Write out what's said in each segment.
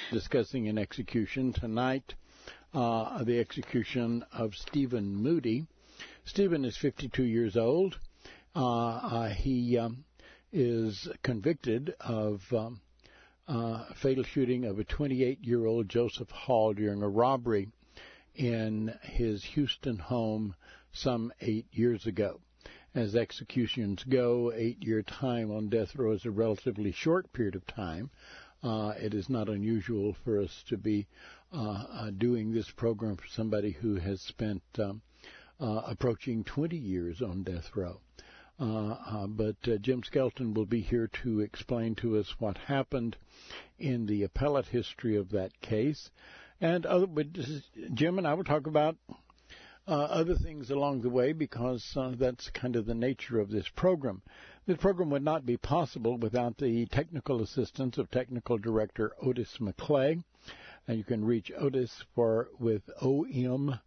discussing an execution tonight, the execution of Stephen Moody. Stephen is 52 years old. He is convicted of fatal shooting of a 28-year-old Joseph Hall during a robbery in his Houston home some 8 years ago. As executions go, 8-year time on death row is a relatively short period of time. It is not unusual for us to be doing this program for somebody who has spent approaching 20 years on death row. But Jim Skelton will be here to explain to us what happened in the appellate history of that case. And Jim and I will talk about other things along the way, because that's kind of the nature of this program. This program would not be possible without the technical assistance of Technical Director Otis McClay. And you can reach Otis with OMACLAY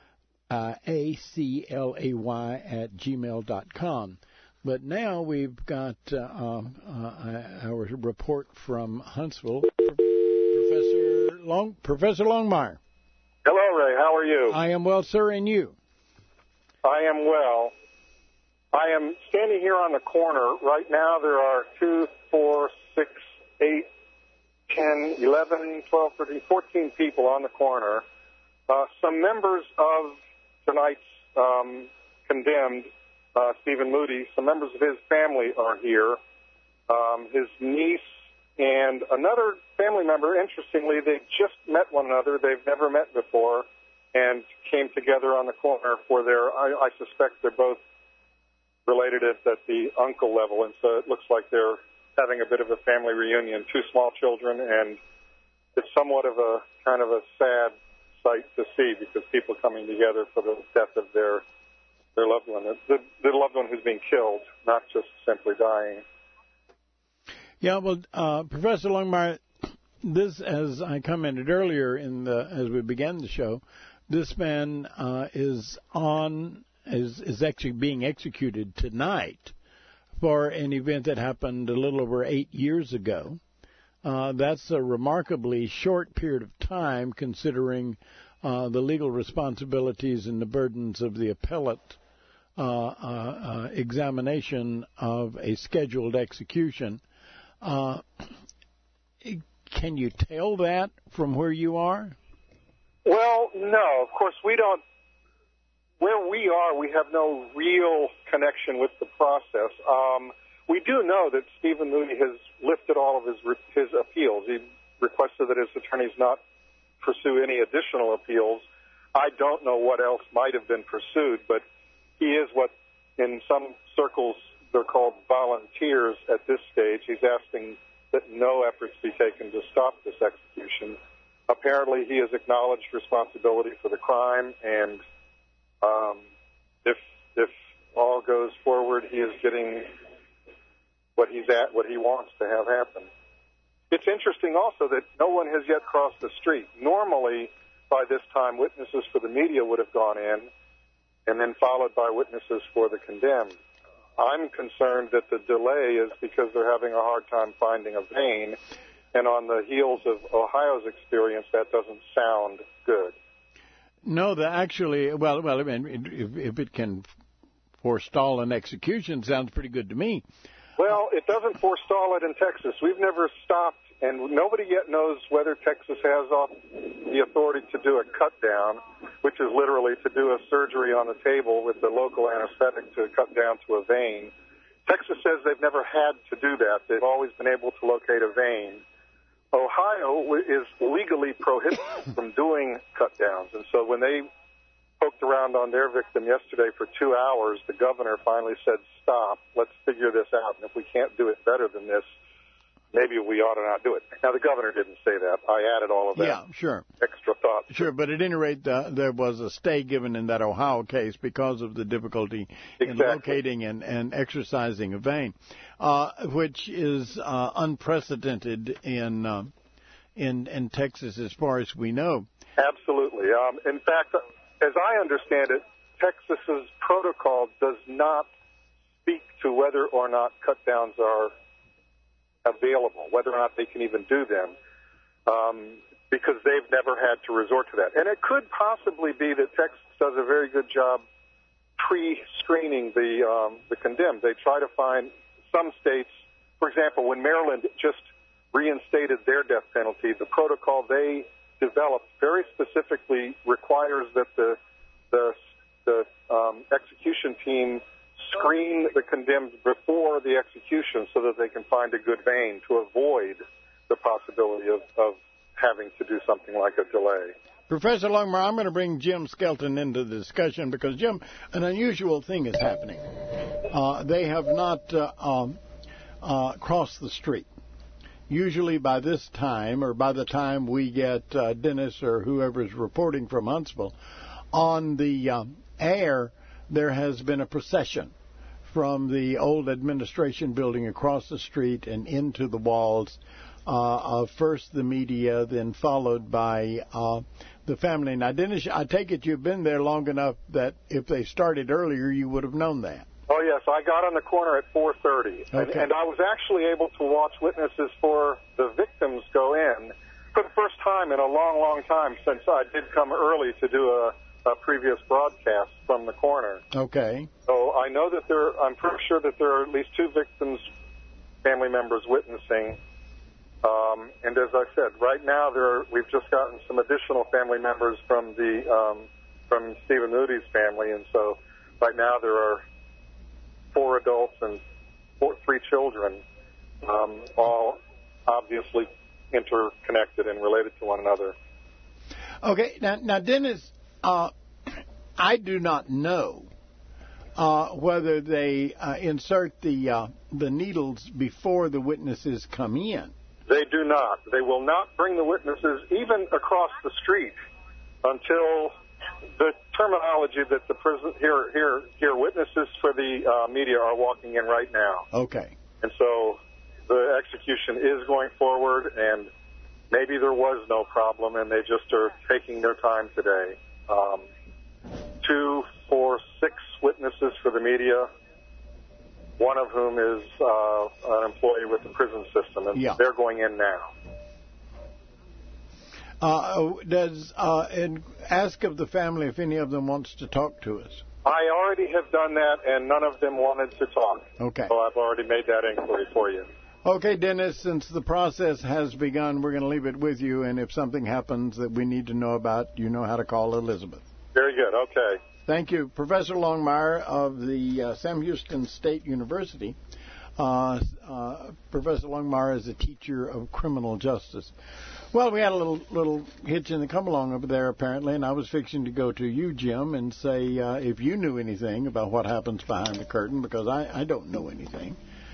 @gmail.com. But now we've got our report from Huntsville, Professor Longmire. Hello, Ray. How are you? I am well, sir, and you? I am well. I am standing here on the corner. Right now there are 2, 4, 6, 8, 10, 11, 12, 13, 14 people on the corner. Some members of tonight's condemned, Stephen Moody, some members of his family are here. His niece and another family member, interestingly, they just met one another. They've never met before and came together on the corner for I suspect they're both related at the uncle level, and so it looks like they're having a bit of a family reunion. 2 small children, and it's somewhat of a kind of a sad sight to see, because people coming together for the death of their loved one, the loved one who's being killed, not just simply dying. Yeah, well, Professor Longmire, this, as I commented earlier as we began the show, this man is actually being executed tonight for an event that happened a little over 8 years ago. That's a remarkably short period of time, considering the legal responsibilities and the burdens of the appellate examination of a scheduled execution. Can you tell that from where you are? Well, no. Of course, we don't. Where we are, we have no real connection with the process. We do know that Stephen Moody has lifted all of his appeals. He requested that his attorneys not pursue any additional appeals. I don't know what else might have been pursued, but he is what in some circles they're called volunteers at this stage. He's asking that no efforts be taken to stop this execution. Apparently, he has acknowledged responsibility for the crime, and if all goes forward, he is getting what he wants to have happen. It's interesting also that no one has yet crossed the street. Normally, by this time, witnesses for the media would have gone in, and then followed by witnesses for the condemned. I'm concerned that the delay is because they're having a hard time finding a vein, and on the heels of Ohio's experience, that doesn't sound good. No, actually, well, I mean, if it can forestall an execution, sounds pretty good to me. Well, it doesn't forestall it in Texas. We've never stopped, and nobody yet knows whether Texas has the authority to do a cut down, which is literally to do a surgery on the table with the local anesthetic to cut down to a vein. Texas says they've never had to do that. They've always been able to locate a vein. Ohio is legally prohibited from doing cut downs, and so when they poked around on their victim yesterday for 2 hours, the governor finally said, stop, let's figure this out, and if we can't do it better than this, maybe we ought to not do it. Now, the governor didn't say that. I added all of that. Yeah, sure. Extra thought. Sure, but at any rate, there was a stay given in that Ohio case because of the difficulty in locating and exercising a vein, which is unprecedented in Texas as far as we know. Absolutely. In fact, as I understand it, Texas's protocol does not speak to whether or not cut downs are available, whether or not they can even do them. because they've never had to resort to that. And it could possibly be that Texas does a very good job pre-screening the condemned. They try to find some states, for example, when Maryland just reinstated their death penalty, the protocol they developed very specifically requires that the execution team screen the condemned before the execution so that they can find a good vein to avoid the possibility of having to do something like a delay. Professor Longmire, I'm going to bring Jim Skelton into the discussion because, Jim, an unusual thing is happening. They have not crossed the street. Usually by this time, or by the time we get Dennis or whoever's reporting from Huntsville on the air, there has been a procession from the old administration building across the street and into the walls of first the media, then followed by the family. Now, Dennis, I take it you've been there long enough that if they started earlier, you would have known that. Oh, yes. I got on the corner at 4:30, okay. and I was actually able to watch witnesses for the victims go in for the first time in a long, long time since I did come early to do a previous broadcast from the corner. Okay. So I know that I'm pretty sure that there are at least two victims, family members witnessing. And as I said, right now we've just gotten some additional family members from from Stephen Moody's family, and so right now there are 4 adults and 3 children, all obviously interconnected and related to one another. Okay, now Dennis, I do not know whether they insert the needles before the witnesses come in. They do not. They will not bring the witnesses even across the street until the terminology that the prison here witnesses for the media are walking in right now. Okay. And so the execution is going forward, and maybe there was no problem, and they just are taking their time today. 2, 4, 6 witnesses for the media, one of whom is an employee with the prison system, and they're going in now. And ask of the family if any of them wants to talk to us. I already have done that, and none of them wanted to talk. Okay. So I've already made that inquiry for you. Okay, Dennis, since the process has begun, we're going to leave it with you, and if something happens that we need to know about, you know how to call Elizabeth. Very good. Okay. Thank you. Professor Longmire of the Sam Houston State University. Professor Longmire is a teacher of criminal justice. Well, we had a little hitch in the come-along over there, apparently, and I was fixing to go to you, Jim, and say if you knew anything about what happens behind the curtain, because I don't know anything.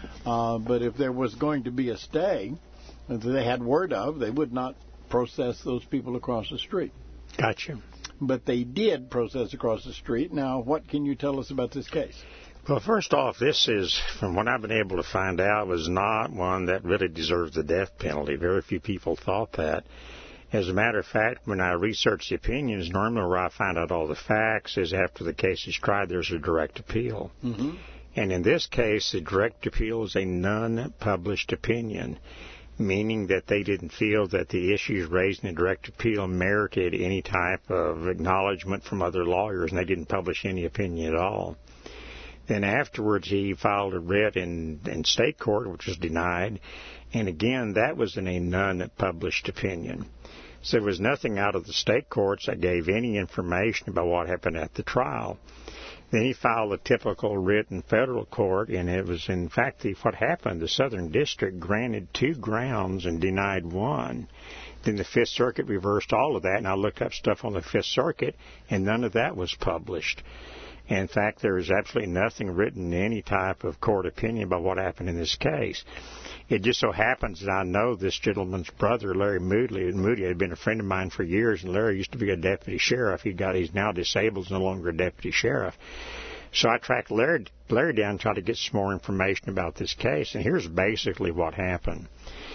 But if there was going to be a stay that they had word of, they would not process those people across the street. Gotcha. But they did process across the street. Now, what can you tell us about this case? Well, first off, this is, from what I've been able to find out, was not one that really deserves the death penalty. Very few people thought that. As a matter of fact, when I research the opinions, normally where I find out all the facts is after the case is tried, there's a direct appeal. Mm-hmm. And in this case, the direct appeal is a non-published opinion, meaning that they didn't feel that the issues raised in the direct appeal merited any type of acknowledgement from other lawyers, and they didn't publish any opinion at all. Then afterwards, he filed a writ in state court, which was denied, and again, that was in a non-published opinion. So there was nothing out of the state courts that gave any information about what happened at the trial. Then he filed a typical writ in federal court, and it was, in fact, what happened. The Southern District granted 2 grounds and denied 1. Then the Fifth Circuit reversed all of that, and I looked up stuff on the Fifth Circuit, and none of that was published. In fact, there is absolutely nothing written in any type of court opinion about what happened in this case. It just so happens that I know this gentleman's brother, Larry Moody. Moody had been a friend of mine for years, and Larry used to be a deputy sheriff. He's now disabled, is no longer a deputy sheriff. So I tracked Larry down and tried to get some more information about this case, and here's basically what happened.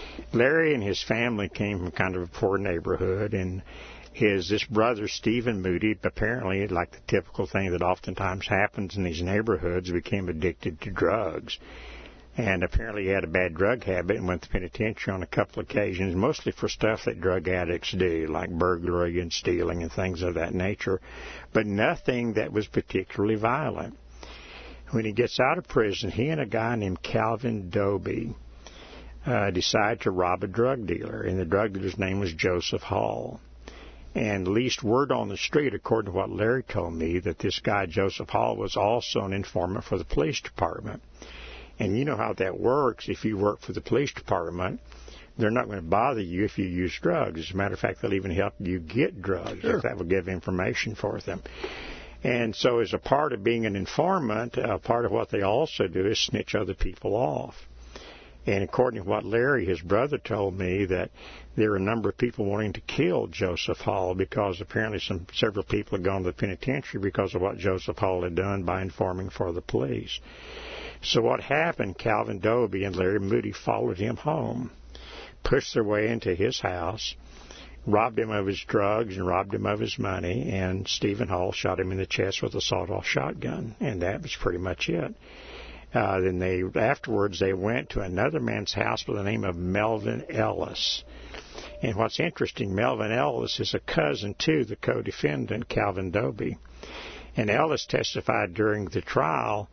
Larry and his family came from kind of a poor neighborhood, and this brother, Stephen Moody, apparently, like the typical thing that oftentimes happens in these neighborhoods, became addicted to drugs. And apparently he had a bad drug habit and went to the penitentiary on a couple of occasions, mostly for stuff that drug addicts do, like burglary and stealing and things of that nature, but nothing that was particularly violent. When he gets out of prison, he and a guy named Calvin Dobie decide to rob a drug dealer, and the drug dealer's name was Joseph Hall. And at least word on the street, according to what Larry told me, that this guy, Joseph Hall, was also an informant for the police department. And you know how that works. If you work for the police department, they're not going to bother you if you use drugs. As a matter of fact, they'll even help you get drugs if that will give information for them. And so as a part of being an informant, part of what they also do is snitch other people off. And according to what Larry, his brother, told me, that there are a number of people wanting to kill Joseph Hall because apparently several people had gone to the penitentiary because of what Joseph Hall had done by informing for the police. So what happened, Calvin Dobie and Larry Moody followed him home, pushed their way into his house, robbed him of his drugs and robbed him of his money, and Stephen Hall shot him in the chest with a sawed-off shotgun, and that was pretty much it. Then afterwards they went to another man's house by the name of Melvin Ellis. And what's interesting, Melvin Ellis is a cousin to the co-defendant, Calvin Dobie. And Ellis testified during the trial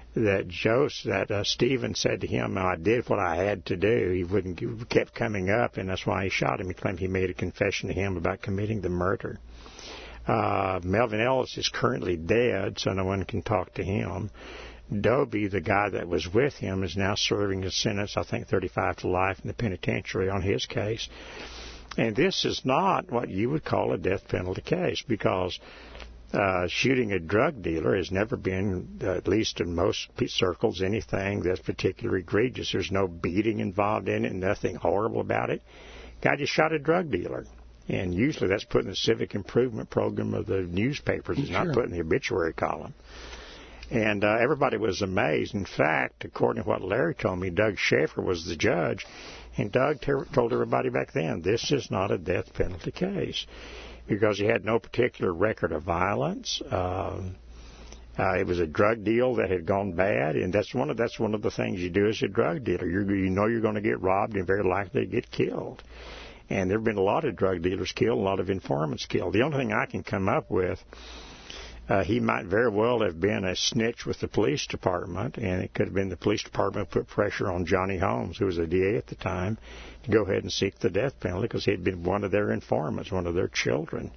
that Stephen said to him, "I did what I had to do." He kept coming up, and that's why he shot him. He claimed he made a confession to him about committing the murder. Melvin Ellis is currently dead, so no one can talk to him. Dobie, the guy that was with him, is now serving a sentence, I think 35 to life in the penitentiary on his case. And this is not what you would call a death penalty case, because shooting a drug dealer has never been, at least in most circles, anything that's particularly egregious. There's no beating involved in it, nothing horrible about it. Guy just shot a drug dealer. And usually that's put in the civic improvement program of the newspapers. It's not put in the obituary column. And everybody was amazed. In fact, according to what Larry told me, Doug Schaefer was the judge, and Doug told everybody back then, this is not a death penalty case, because he had no particular record of violence. It was a drug deal that had gone bad, and that's one of the things you do as a drug dealer. You know you're going to get robbed and very likely to get killed. And there have been a lot of drug dealers killed, a lot of informants killed. The only thing I can come up with, he might very well have been a snitch with the police department, and it could have been the police department put pressure on Johnny Holmes, who was a DA at the time, to go ahead and seek the death penalty because he had been one of their informants, one of their children.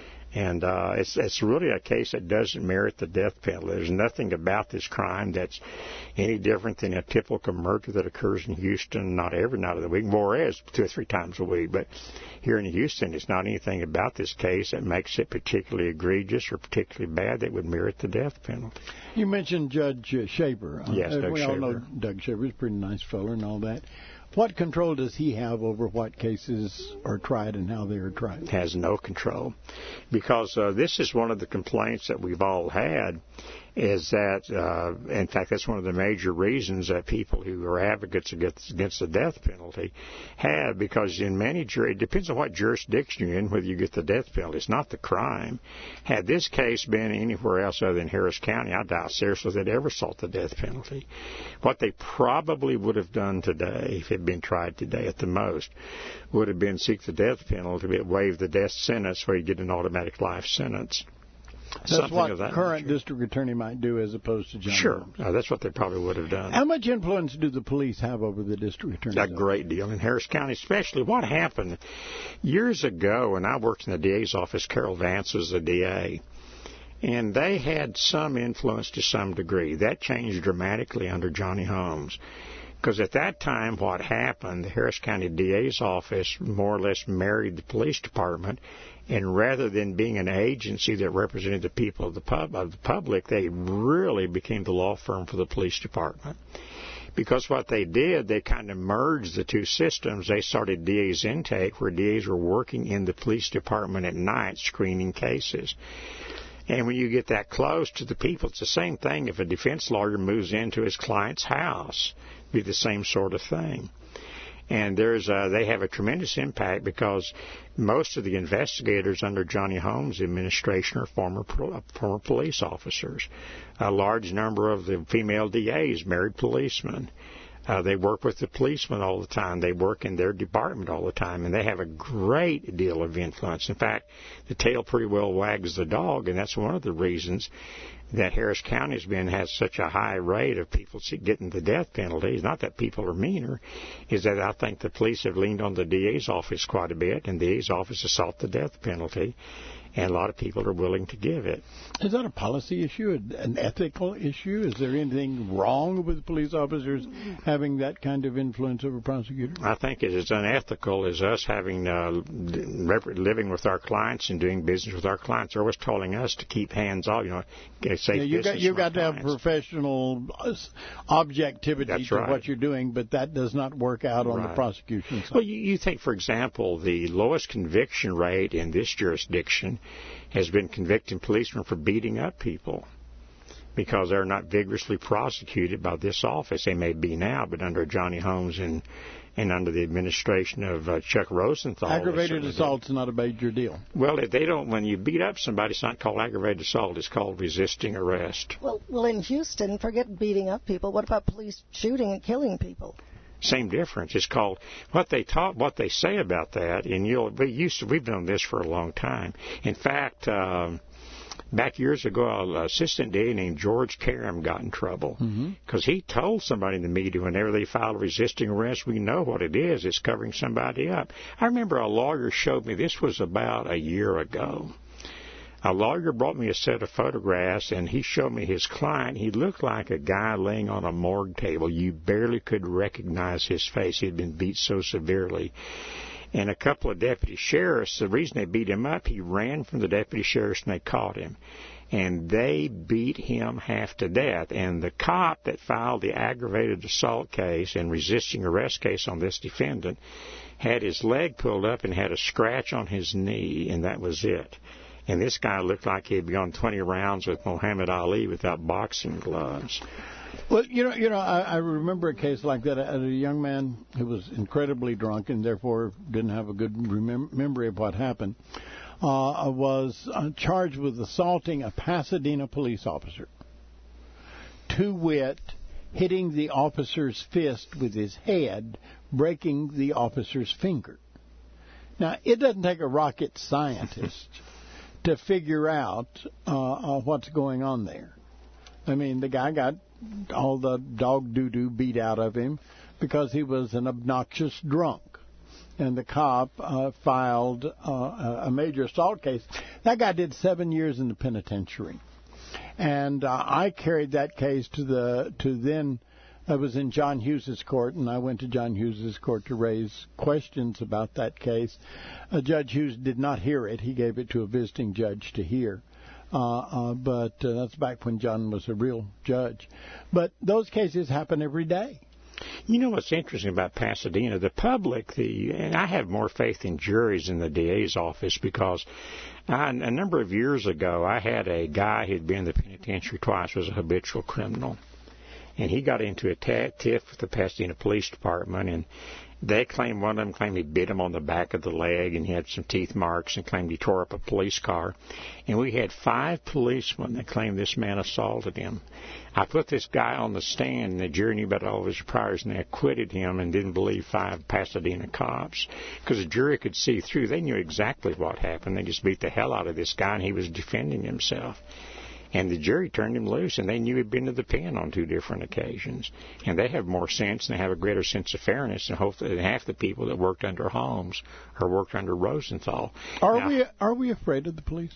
And it's really a case that doesn't merit the death penalty. There's nothing about this crime that's any different than a typical murder that occurs in Houston, not every night of the week, more or less 2 or 3 times a week. But here in Houston, it's not anything about this case that makes it particularly egregious or particularly bad that would merit the death penalty. You mentioned Judge Shaver. Yes, Doug Shaver. We all know Doug Shaver is a pretty nice fellow and all that. What control does he have over what cases are tried and how they are tried? Has no control, because this is one of the complaints that we've all had, is that, in fact, that's one of the major reasons that people who are advocates against the death penalty have, because in many it depends on what jurisdiction you're in, whether you get the death penalty. It's not the crime. Had this case been anywhere else other than Harris County, I doubt seriously they'd ever sought the death penalty. What they probably would have done today, if it had been tried today at the most, would have been seek the death penalty, waive the death sentence where you get an automatic life sentence. That's what the current district attorney might do as opposed to John Holmes. Sure. That's what they probably would have done. How much influence do the police have over the district attorney? A great deal. In Harris County, especially, what happened years ago when I worked in the DA's office, Carol Vance was the DA, and they had some influence to some degree. That changed dramatically under Johnny Holmes. Because at that time, what happened, the Harris County DA's office more or less married the police department, and rather than being an agency that represented the people of the public, they really became the law firm for the police department. Because what they did, they kind of merged the two systems. They started DA's intake, where DAs were working in the police department at night screening cases. And when you get that close to the people, it's the same thing if a defense lawyer moves into his client's house. It'd be the same sort of thing. And they have a tremendous impact because most of the investigators under Johnny Holmes' administration are former police officers. A large number of the female DAs married policemen. They work with the policemen all the time. They work in their department all the time, and they have a great deal of influence. In fact, the tail pretty well wags the dog, and that's one of the reasons that Harris County has such a high rate of people getting the death penalty. It's not that people are meaner, is that I think the police have leaned on the DA's office quite a bit, and the DA's office has sought the death penalty, and a lot of people are willing to give it. Is that a policy issue, an ethical issue? Is there anything wrong with police officers having that kind of influence over prosecutors? I think it is unethical as us having living with our clients and doing business with our clients. They're always telling us to keep hands off, you've got to have professional objectivity to what you're doing, but that does not work out on the prosecution side. Well, you think, for example, the lowest conviction rate in this jurisdiction has been convicting policemen for beating up people because they're not vigorously prosecuted by this office. They may be now, but under Johnny Holmes and under the administration of Chuck Rosenthal. Aggravated assault's not a major deal. Well, if they don't, when you beat up somebody, it's not called aggravated assault. It's called resisting arrest. Well, in Houston, forget beating up people. What about police shooting and killing people? Same difference. It's called what they say about that. And we've known this for a long time. In fact, back years ago, an assistant DA named George Karam got in trouble because he told somebody in the media whenever they filed a resisting arrest, we know what it is. It's covering somebody up. I remember a lawyer showed me, this was about a year ago. A lawyer brought me a set of photographs, and he showed me his client. He looked like a guy laying on a morgue table. You barely could recognize his face. He had been beat so severely. And a couple of deputy sheriffs, the reason they beat him up, he ran from the deputy sheriffs, and they caught him. And they beat him half to death. And the cop that filed the aggravated assault case and resisting arrest case on this defendant had his leg pulled up and had a scratch on his knee, and that was it. And this guy looked like he had gone 20 rounds with Muhammad Ali without boxing gloves. Well, I remember a case like that. A young man who was incredibly drunk and therefore didn't have a good memory of what happened was charged with assaulting a Pasadena police officer. To wit, hitting the officer's fist with his head, breaking the officer's finger. Now, it doesn't take a rocket scientist to figure out what's going on there. I mean, the guy got all the dog doo-doo beat out of him because he was an obnoxious drunk. And the cop filed a major assault case. That guy did 7 years in the penitentiary. And I carried that case to then, I was in John Hughes's court, and I went to John Hughes's court to raise questions about that case. Judge Hughes did not hear it. He gave it to a visiting judge to hear. But that's back when John was a real judge. But those cases happen every day. You know what's interesting about Pasadena? The public, and I have more faith in juries in the DA's office because a number of years ago I had a guy who'd been in the penitentiary twice, was a habitual criminal. And he got into a tiff with the Pasadena Police Department, and they claimed, one of them claimed he bit him on the back of the leg, and he had some teeth marks, and claimed he tore up a police car. And we had 5 policemen that claimed this man assaulted him. I put this guy on the stand, and the jury knew about all of his priors, and they acquitted him and didn't believe 5 Pasadena cops. Because the jury could see through. They knew exactly what happened. They just beat the hell out of this guy, and he was defending himself. And the jury turned him loose, and they knew he'd been to the pen on 2 different occasions. And they have more sense, and they have a greater sense of fairness than half the people that worked under Holmes or worked under Rosenthal. Are we afraid of the police?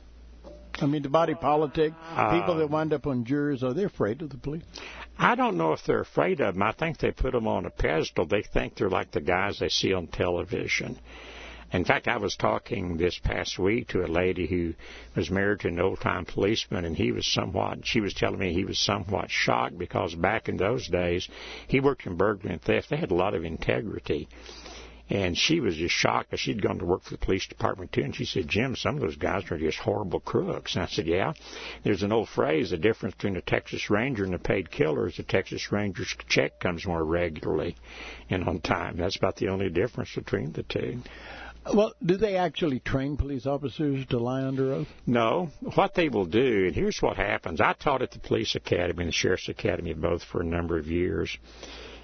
I mean, the body politic, people that wind up on juries, are they afraid of the police? I don't know if they're afraid of them. I think they put them on a pedestal. They think they're like the guys they see on television. In fact, I was talking this past week to a lady who was married to an old-time policeman, and she was telling me he was somewhat shocked because back in those days, he worked in burglary and theft. They had a lot of integrity. And she was just shocked because she'd gone to work for the police department, too. And she said, Jim, some of those guys are just horrible crooks. And I said, yeah. There's an old phrase, the difference between a Texas Ranger and a paid killer is the Texas Ranger's check comes more regularly and on time. That's about the only difference between the two. Well, do they actually train police officers to lie under oath? No. What they will do, and here's what happens. I taught at the police academy and the sheriff's academy both for a number of years.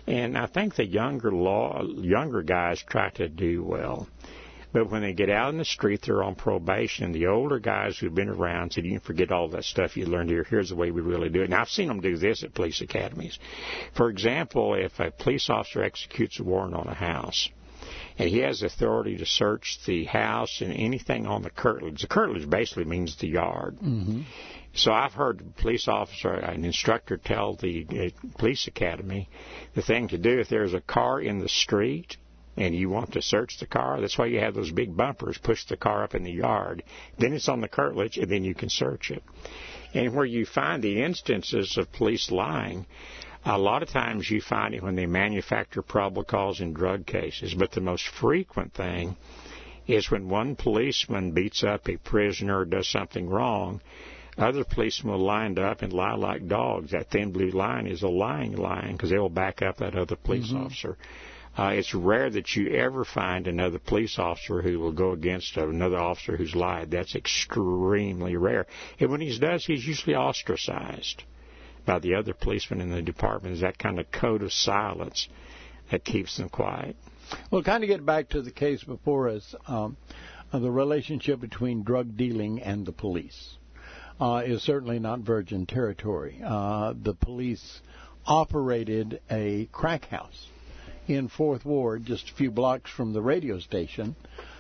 And I think the younger guys try to do well. But when they get out in the street, they're on probation. The older guys who've been around said, you can forget all that stuff you learned here. Here's the way we really do it. Now, I've seen them do this at police academies. For example, if a police officer executes a warrant on a house, and he has authority to search the house and anything on the curtilage. The curtilage basically means the yard. Mm-hmm. So I've heard a police officer, an instructor, tell the police academy the thing to do if there's a car in the street and you want to search the car, that's why you have those big bumpers. Push the car up in the yard. Then it's on the curtilage, and then you can search it. And where you find the instances of police lying, a lot of times you find it when they manufacture probable cause in drug cases. But the most frequent thing is when one policeman beats up a prisoner or does something wrong, other policemen will line up and lie like dogs. That thin blue line is a lying line because they will back up that other police officer. It's rare that you ever find another police officer who will go against another officer who's lied. That's extremely rare. And when he does, he's usually ostracized by the other policemen in the department. Is that kind of code of silence that keeps them quiet. Well, kind of get back to the case before us, the relationship between drug dealing and the police is certainly not virgin territory. The police operated a crack house in 4th Ward, just a few blocks from the radio station,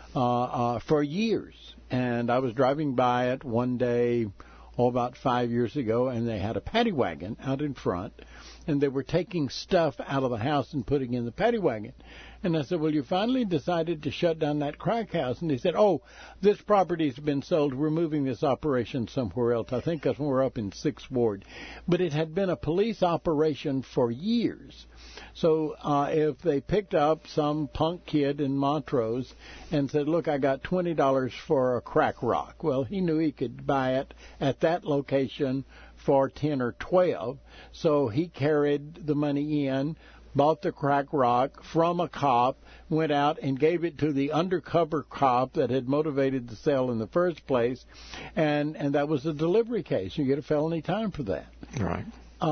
for years. And I was driving by it one day, about 5 years ago, and they had a paddy wagon out in front, and they were taking stuff out of the house and putting in the paddy wagon. And I said, well, you finally decided to shut down that crack house. And they said, oh, this property's been sold. We're moving this operation somewhere else. I think that's when we're up in 6th Ward. But it had been a police operation for years. So if they picked up some punk kid in Montrose and said, look, I got $20 for a crack rock. Well, he knew he could buy it at that location for 10 or 12. So he carried the money in, bought the crack rock from a cop, went out and gave it to the undercover cop that had motivated the sale in the first place, and that was a delivery case. You get a felony time for that. Right.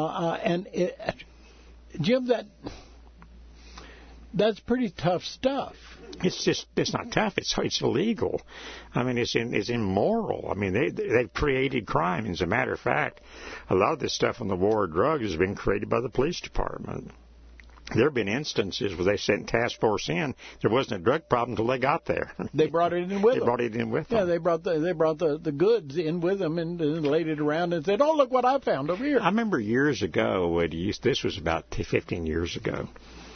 Jim, that's pretty tough stuff. It's not tough. It's illegal. I mean, it's immoral. I mean, they've created crime. As a matter of fact, a lot of this stuff on the war on drugs has been created by the police department. There have been instances where they sent task force in. There wasn't a drug problem until they got there. They brought it in with them. They brought it in with them. Yeah, they brought the goods in with them and laid it around and said, "Oh, look what I found over here." I remember years ago. This was about 15 years ago.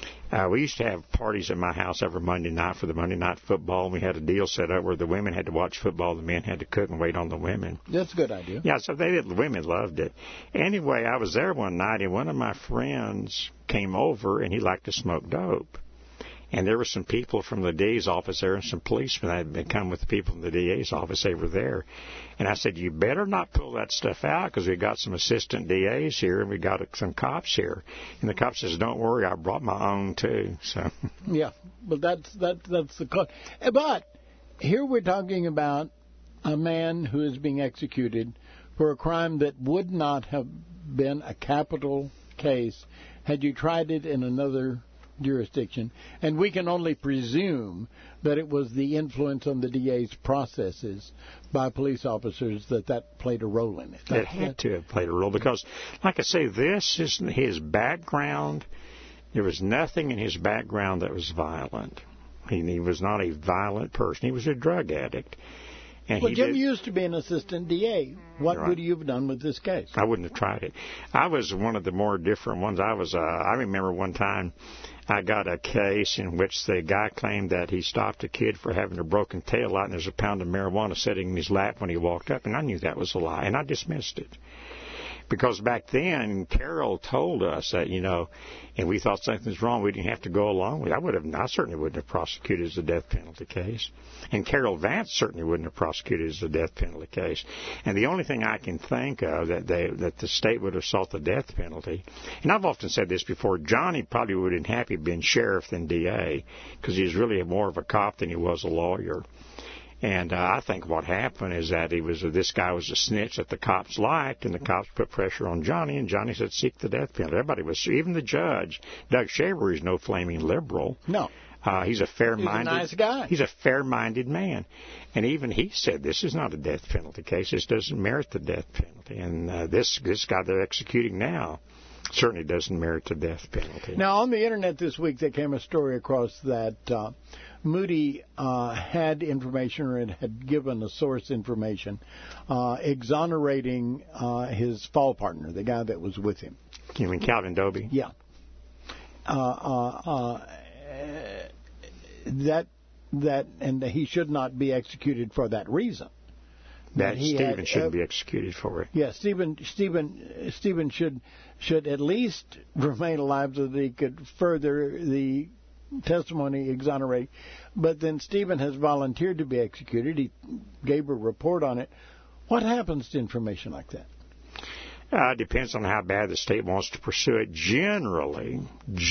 We used to have parties at my house every Monday night for the Monday night football. And we had a deal set up where the women had to watch football, the men had to cook and wait on the women. That's a good idea. Yeah, so the women loved it. Anyway, I was there one night, and one of my friends came over, and he liked to smoke dope. And there were some people from the DA's office there and some policemen that had come with the people from the DA's office. They were there. And I said, you better not pull that stuff out because we got some assistant DAs here and we got some cops here. And the cop says, don't worry, I brought my own too. So yeah, but that's the code. But here we're talking about a man who is being executed for a crime that would not have been a capital case had you tried it in another jurisdiction, and we can only presume that it was the influence on the DA's processes by police officers that played a role in it. It had to have played a role because, like I say, this is his background. There was nothing in his background that was violent. He was not a violent person. He was a drug addict. And well, Jim used to be an assistant DA. What right. would you have done with this case? I wouldn't have tried it. I was one of the more different ones. I remember one time I got a case in which the guy claimed that he stopped a kid for having a broken tail light, and there's a pound of marijuana sitting in his lap when he walked up, and I knew that was a lie, and I dismissed it. Because back then, Carol told us that, and we thought something was wrong, we didn't have to go along with it. I certainly wouldn't have prosecuted as a death penalty case. And Carol Vance certainly wouldn't have prosecuted as a death penalty case. And the only thing I can think of that the state would have sought the death penalty, and I've often said this before, Johnny probably would have been happy being sheriff than DA, because he was really more of a cop than he was a lawyer. And I think what happened is that this guy was a snitch that the cops liked, and the cops put pressure on Johnny, and Johnny said, seek the death penalty. Everybody was, even the judge. Doug Shaver is no flaming liberal. No. He's a fair-minded. He's a nice guy. He's a fair-minded man. And even he said, this is not a death penalty case. This doesn't merit the death penalty. And this guy they're executing now certainly doesn't merit the death penalty. Now, on the Internet this week, there came a story across that Moody had information, or had given a source information, exonerating his fall partner, the guy that was with him. You mean Calvin Dobie? Yeah. And he should not be executed for that reason. That Stephen shouldn't be executed for it. Yeah, Stephen should at least remain alive so that he could further the testimony exonerate. But then Stephen has volunteered to be executed. He gave a report on it. What happens to information like that? It depends on how bad the state wants to pursue it. Generally,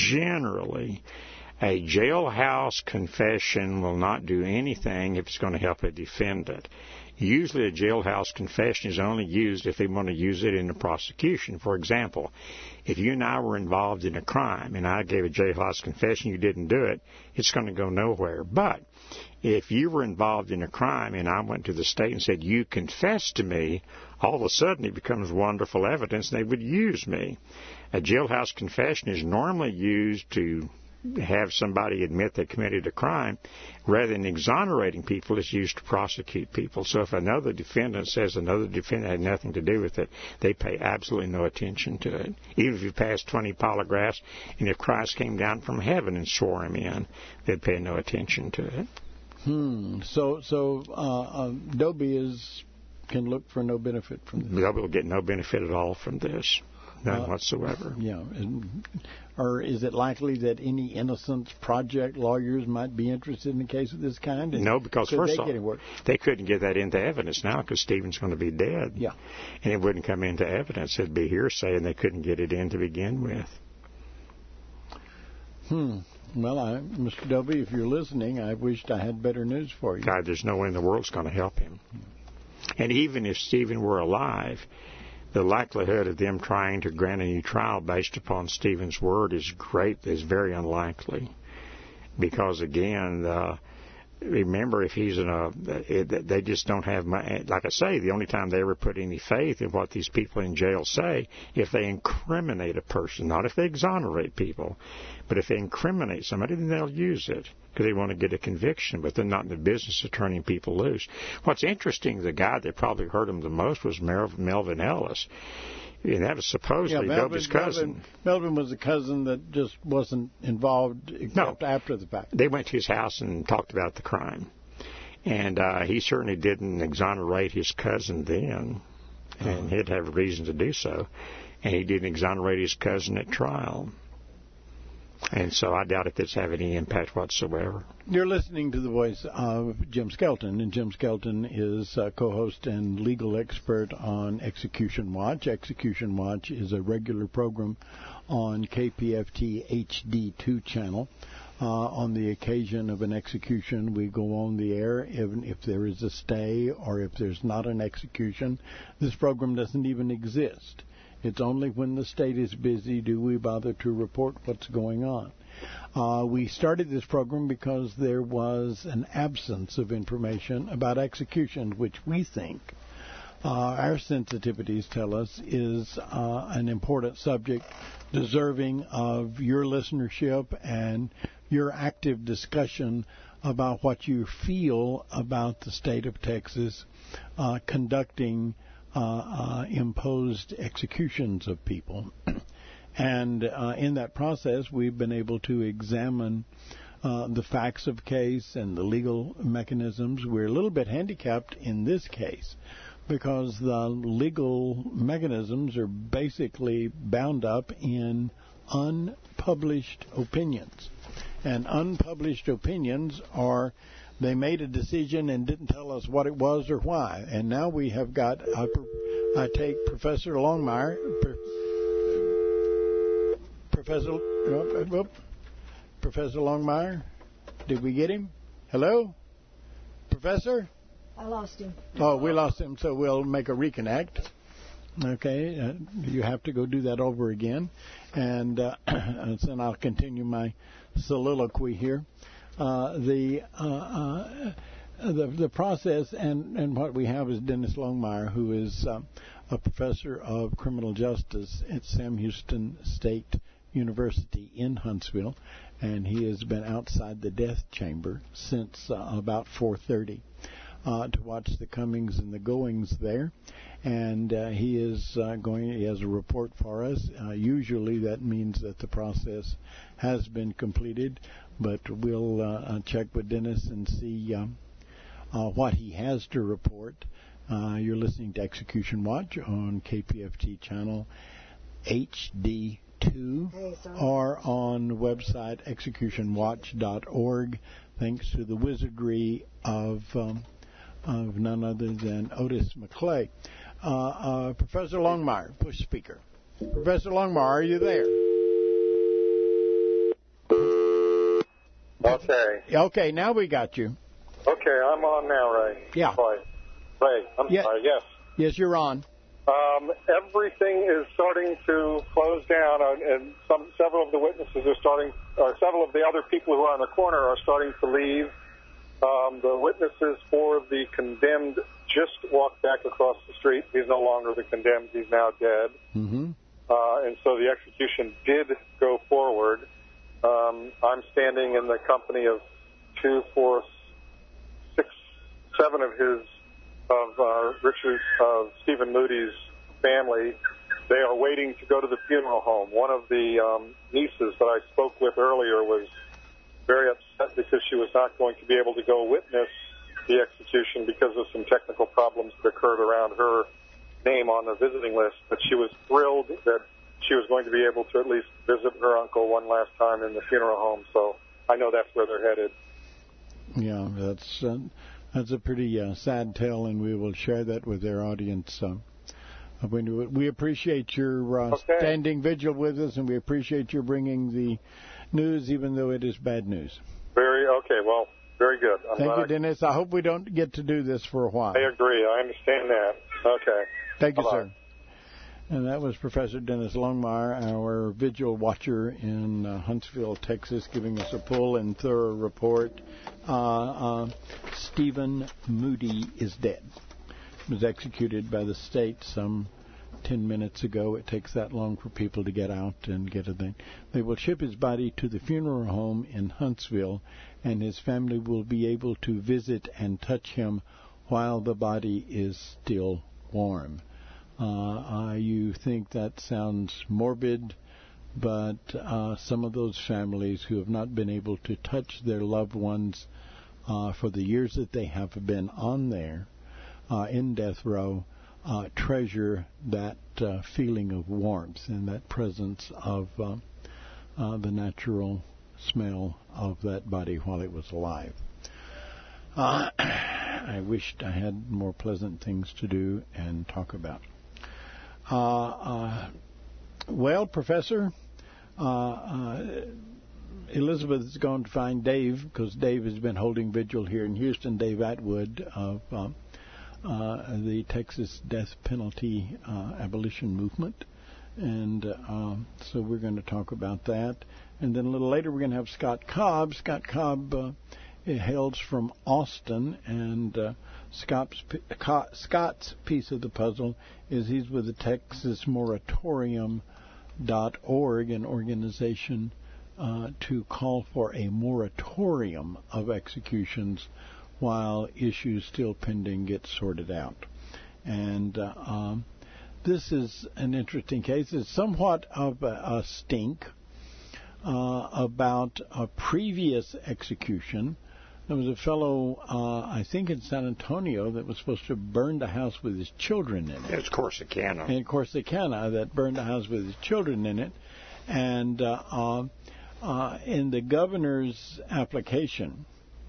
a jailhouse confession will not do anything if it's going to help a defendant. Usually a jailhouse confession is only used if they want to use it in the prosecution. For example, if you and I were involved in a crime and I gave a jailhouse confession, you didn't do it, it's going to go nowhere. But if you were involved in a crime and I went to the state and said, you confessed to me, all of a sudden it becomes wonderful evidence and they would use me. A jailhouse confession is normally used to have somebody admit they committed a crime. Rather than exonerating people, it's used to prosecute people. So if another defendant says another defendant had nothing to do with it, they pay absolutely no attention to it. Even if you passed 20 polygraphs and if Christ came down from heaven and swore him in, they'd pay no attention to it. So Dobie can look for no benefit from this. Dobie will get no benefit at all from this. None whatsoever. Yeah. Or is it likely that any Innocence Project lawyers might be interested in a case of this kind? No, because first of all, they couldn't get that into evidence now because Stephen's going to be dead. Yeah. And it wouldn't come into evidence. It'd be hearsay, and they couldn't get it in to begin with. Well, Mr. Dobie, if you're listening, I wished I had better news for you. God, there's no way in the world's going to help him. And even if Stephen were alive, the likelihood of them trying to grant a new trial based upon Stephen's word is very unlikely. Because, again, remember, if he's they just don't have, like I say, the only time they ever put any faith in what these people in jail say, if they incriminate a person, not if they exonerate people, but if they incriminate somebody, then they'll use it because they want to get a conviction, but they're not in the business of turning people loose. What's interesting, the guy that probably hurt him the most was Melvin Ellis. And that was supposedly Dobie's cousin. Melvin was a cousin that just wasn't involved except after the fact. They went to his house and talked about the crime. And he certainly didn't exonerate his cousin then. And he'd have a reason to do so. And he didn't exonerate his cousin at trial. And so I doubt if this have any impact whatsoever. You're listening to the voice of Jim Skelton, and Jim Skelton is co-host and legal expert on Execution Watch. Execution Watch is a regular program on KPFT HD2 channel. On the occasion of an execution, we go on the air even if there is a stay or if there's not an execution. This program doesn't even exist. It's only when the state is busy do we bother to report what's going on. We started this program because there was an absence of information about executions, which we think, our sensitivities tell us, is an important subject deserving of your listenership and your active discussion about what you feel about the state of Texas conducting imposed executions of people. And in that process, we've been able to examine the facts of case and the legal mechanisms. We're a little bit handicapped in this case because the legal mechanisms are basically bound up in unpublished opinions. And unpublished opinions are, they made a decision and didn't tell us what it was or why. And now we have got, I take Professor Longmire, Professor Longmire, did we get him? Hello? Professor? I lost him. Oh, we lost him, so we'll make a reconnect. Okay, you have to go do that over again, and then I'll continue my soliloquy here. The process and what we have is Dennis Longmire, who is a professor of criminal justice at Sam Houston State University in Huntsville, and he has been outside the death chamber since about 4:30 to watch the comings and the goings there. And he has a report for us. Usually that means that the process has been completed, but we'll check with Dennis and see what he has to report. You're listening to Execution Watch on KPFT channel HD2 or on the website executionwatch.org. Thanks to the wizardry of none other than Otis McClay. Professor Longmire, push speaker. Professor Longmire, are you there? Okay. Okay, now we got you. Okay, I'm on now, Ray. Yeah. Ray, I'm sorry, yes. Yes, you're on. Everything is starting to close down, and several of the witnesses are several of the other people who are on the corner are starting to leave. The witnesses for the condemned just walked back across the street. He's no longer the condemned. He's now dead. Mm-hmm. And so the execution did go forward. I'm standing in the company of 2, 4, 6, 7 of Stephen Moody's family. They are waiting to go to the funeral home. One of the nieces that I spoke with earlier was very upset because she was not going to be able to go witness the execution because of some technical problems that occurred around her name on the visiting list. But she was thrilled that she was going to be able to at least visit her uncle one last time in the funeral home. So I know that's where they're headed. Yeah, that's a pretty sad tale, and we will share that with their audience. We appreciate your standing vigil with us, and we appreciate your bringing the news, even though it is bad news. Very good. Thank you, Dennis. I hope we don't get to do this for a while. I agree. I understand that. Okay. Thank you, sir. And that was Professor Dennis Longmire, our vigil watcher in Huntsville, Texas, giving us a full and thorough report. Stephen Moody is dead. He was executed by the state some 10 minutes ago. It takes that long for people to get out and get a thing. They will ship his body to the funeral home in Huntsville, and his family will be able to visit and touch him while the body is still warm. You think that sounds morbid, but some of those families who have not been able to touch their loved ones for the years that they have been on there in death row treasure that feeling of warmth and that presence of the natural smell of that body while it was alive. I wished I had more pleasant things to do and talk about. Well, Professor, Elizabeth is going to find Dave, because Dave has been holding vigil here in Houston, Dave Atwood of the Texas death penalty abolition movement. And so we're going to talk about that. And then a little later we're going to have Scott Cobb. Scott Cobb hails from Austin, and Scott's piece of the puzzle is he's with the TexasMoratorium.org, an organization to call for a moratorium of executions while issues still pending get sorted out. And this is an interesting case. It's somewhat of a stink about a previous execution. There was a fellow, I think in San Antonio, that was supposed to burn the house with his children in it. It's Corsicana. And Corsicana, that burned the house with his children in it. And in the governor's application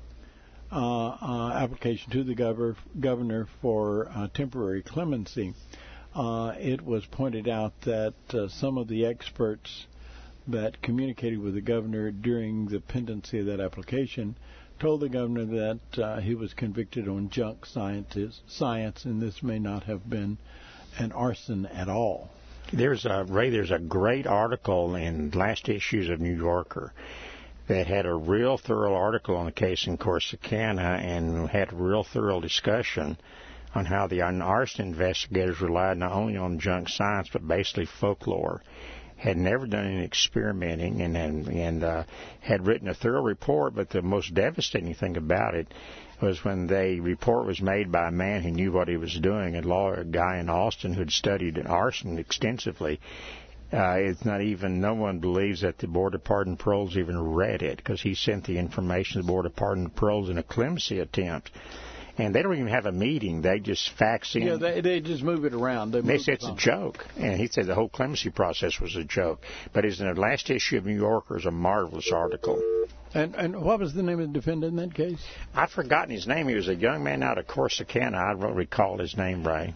to the governor for temporary clemency, it was pointed out that some of the experts that communicated with the governor during the pendency of that application told the governor that he was convicted on junk science, and this may not have been an arson at all. There's a great article in last issues of New Yorker that had a real thorough article on the case in Corsicana and had a real thorough discussion on how the arson investigators relied not only on junk science but basically folklore, had never done any experimenting, and had written a thorough report. But the most devastating thing about it was when the report was made by a man who knew what he was doing, a guy in Austin who had studied arson extensively. It's not even, no one believes that the Board of Pardon and Paroles even read it, because he sent the information to the Board of Pardon and Paroles in a clemency attempt. And they don't even have a meeting. They just fax in. Yeah, they just move it around. They say it's a joke. And he said the whole clemency process was a joke. But in the last issue of New Yorker is a marvelous article. And what was the name of the defendant in that case? I've forgotten his name. He was a young man out of Corsicana. I don't recall his name, Ray.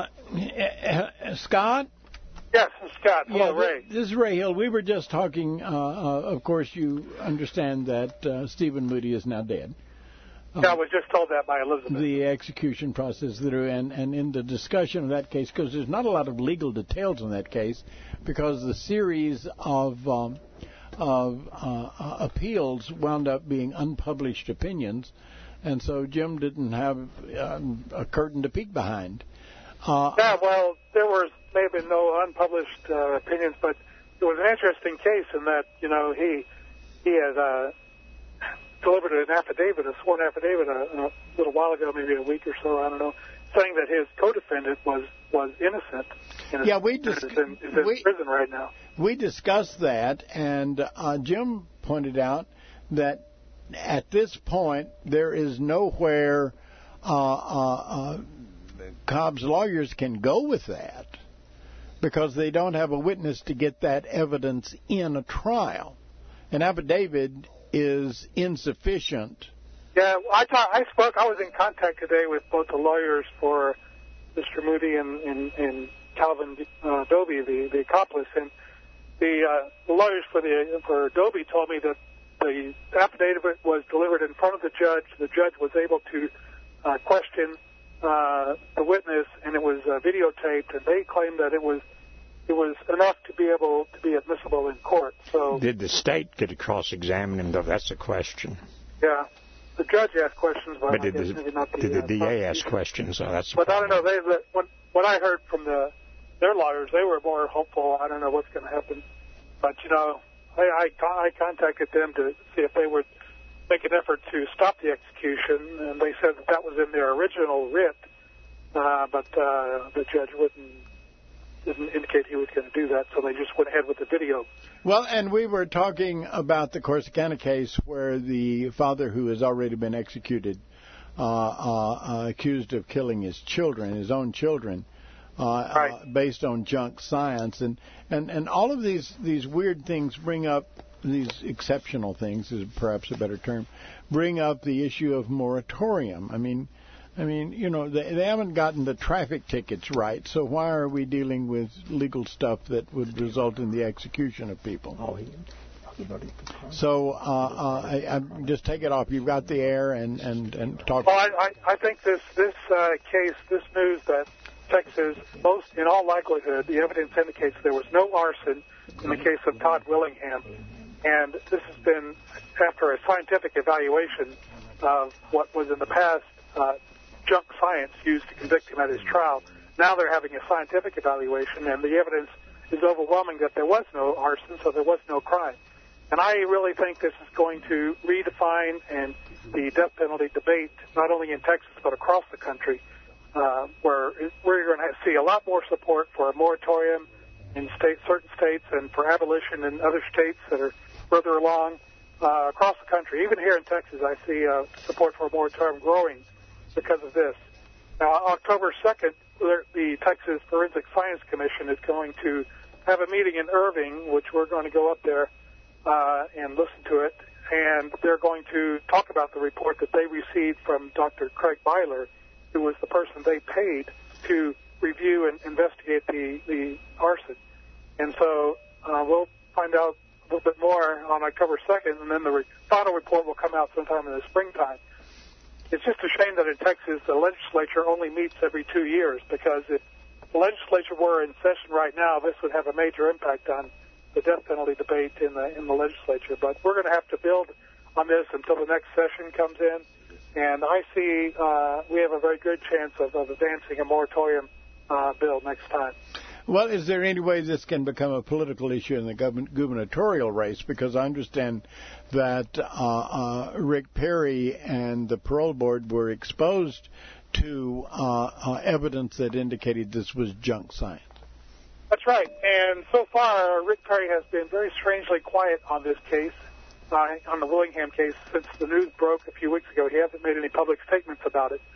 Scott? Yes, it's Scott. Hello, Ray. This is Ray Hill. We were just talking, of course, you understand that Stephen Moody is now dead. Yeah, I was just told that by Elizabeth. The execution process, and in the discussion of that case, because there's not a lot of legal details in that case, because the series of appeals wound up being unpublished opinions, and so Jim didn't have a curtain to peek behind. Yeah, well, there was maybe no unpublished opinions, but it was an interesting case in that, he had delivered an affidavit, a sworn affidavit, a little while ago, maybe a week or so, I don't know, saying that his co-defendant was innocent. Is in prison right now. We discussed that, and Jim pointed out that at this point there is nowhere Cobb's lawyers can go with that, because they don't have a witness to get that evidence in a trial. An affidavit is insufficient. Yeah, I was in contact today with both the lawyers for Mr. Moody and Calvin Dobie, the accomplice, and the lawyers for Dobie told me that the affidavit was delivered in front of the judge. The judge was able to question the witness, and it was videotaped, and they claimed that it was enough to be able to be admissible in court. So did the state get to cross-examine him, though? That's the question. Yeah, the judge asked questions, but did the DA ask questions? So that's. But I don't know. What I heard from their lawyers, they were more hopeful. I don't know what's going to happen, but I contacted them to see if they would make an effort to stop the execution, and they said that was in their original writ, but the judge didn't indicate he was going to do that, so they just went ahead with the video. Well, and we were talking about the Corsicana case where the father, who has already been executed, accused of killing his own children, right, based on junk science, and all of these weird things bring up, these exceptional things is perhaps a better term, bring up the issue of moratorium. I mean, they haven't gotten the traffic tickets right, so why are we dealing with legal stuff that would result in the execution of people? So I just take it off. You've got the air and talk. Well, I think this case, this news that Texas, most in all likelihood, the evidence indicates there was no arson in the case of Todd Willingham, and this has been after a scientific evaluation of what was in the past junk science used to convict him at his trial. Now they're having a scientific evaluation, and the evidence is overwhelming that there was no arson, so there was no crime. And I really think this is going to redefine and the death penalty debate, not only in Texas but across the country, where we're going to see a lot more support for a moratorium in certain states and for abolition in other states that are further along across the country. Even here in Texas, I see support for a moratorium growing because of this. Now, October 2nd, the Texas Forensic Science Commission is going to have a meeting in Irving, which we're going to go up there and listen to it, and they're going to talk about the report that they received from Dr. Craig Byler, who was the person they paid to review and investigate the arson. And so we'll find out little bit more on October 2nd, and then the final report will come out sometime in the springtime. It's just a shame that in Texas the legislature only meets every 2 years, because if the legislature were in session right now, this would have a major impact on the death penalty debate in the legislature. But we're going to have to build on this until the next session comes in, and I see we have a very good chance of advancing a moratorium bill next time. Well, is there any way this can become a political issue in the gubernatorial race? Because I understand that Rick Perry and the parole board were exposed to evidence that indicated this was junk science. That's right. And so far, Rick Perry has been very strangely quiet on this case, on the Willingham case, since the news broke a few weeks ago. He hasn't made any public statements about it.